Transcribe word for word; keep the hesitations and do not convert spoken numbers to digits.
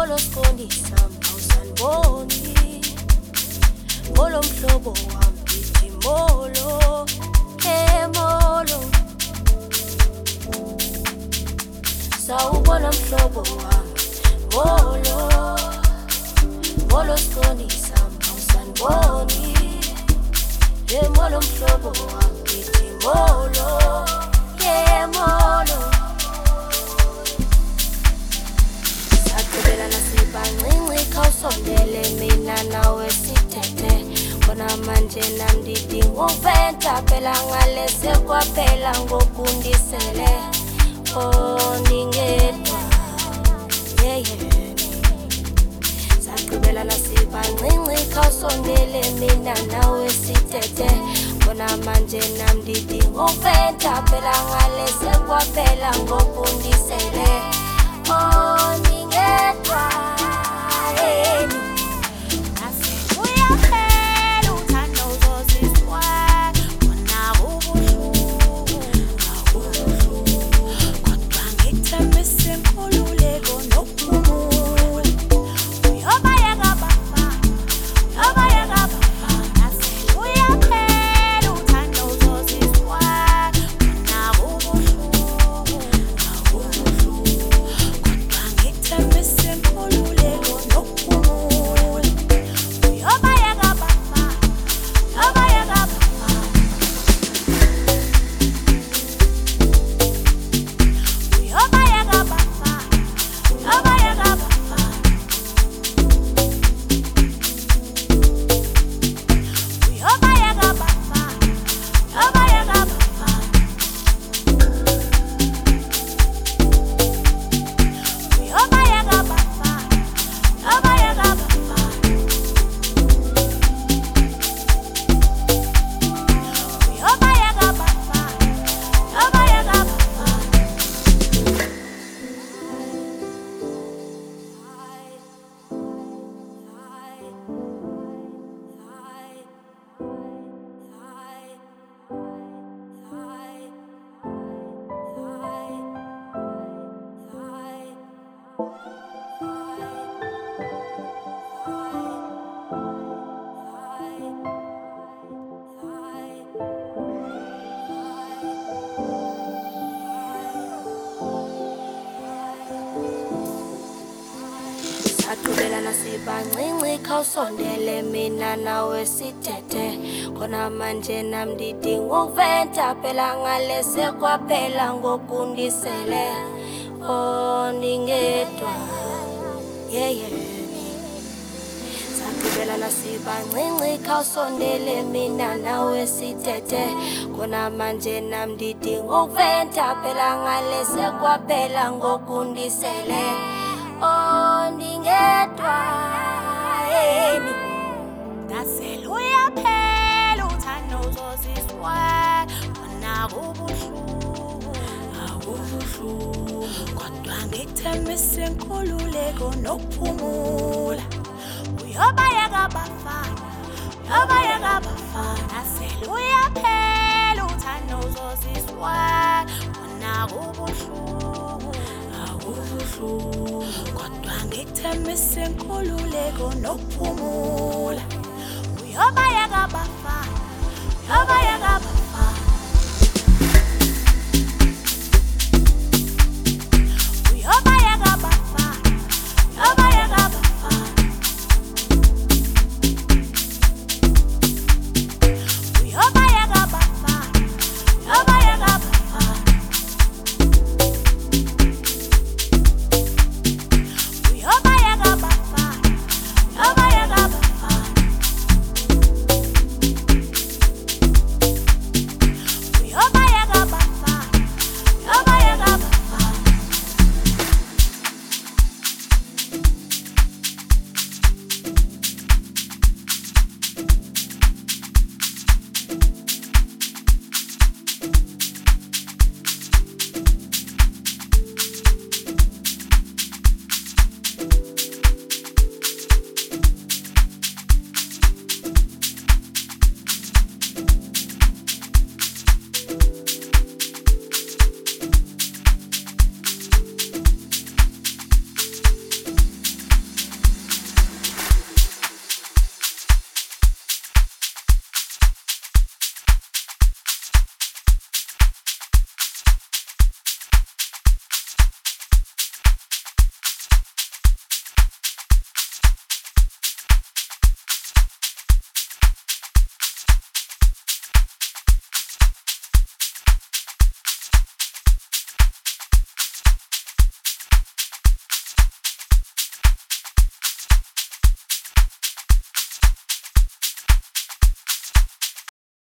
Molo skondisa awusaniboni, molo mhlobo wami ngithi molo, hey molo. Sawubona mhlobo wami, molo, molo skondisa awusaniboni, hey molo mhlobo wami ngithi molo, hey molo. Sakubela nasibancinci khawusondele mina nawe sithethe, khona manje namndidinga uventa phela ngale sekwaphela ngokundisele. Oh ningedwa yeah yeah. Sakubela nasibancinci khawusondele mina nawe sithethe, khona manje namndidinga uventa phela ngale sekwaphela ngokundisele. Oh ningedwa hey. Sakubela nasibancinci khawusondele mina nawe sithethe, khona manje namndidinga uventa phela ngale sekwaphela ngokundisele. Oh ningedwa yeah yeah. Sakubela nasibancinci khawusondele mina nawe sithethe, khona manje namndidinga uventa phela ngale sekwaphela ngokundisele. Oh ningedwa yini ngasele uyaphela uthando uzoziswa, wona kubuhlungu akubuhlungu, kodwa ngikuthembisa inkululeko nokuphumula. Uyobayeka abafana, uyobayeka abafana, ngasele uyaphela uthando uzoziswa, wona kubuhlungu akubuhlungu, kodwa ngikuthembisa inkululeko nokuphumula. Uyobayeka abafana, uyobayeka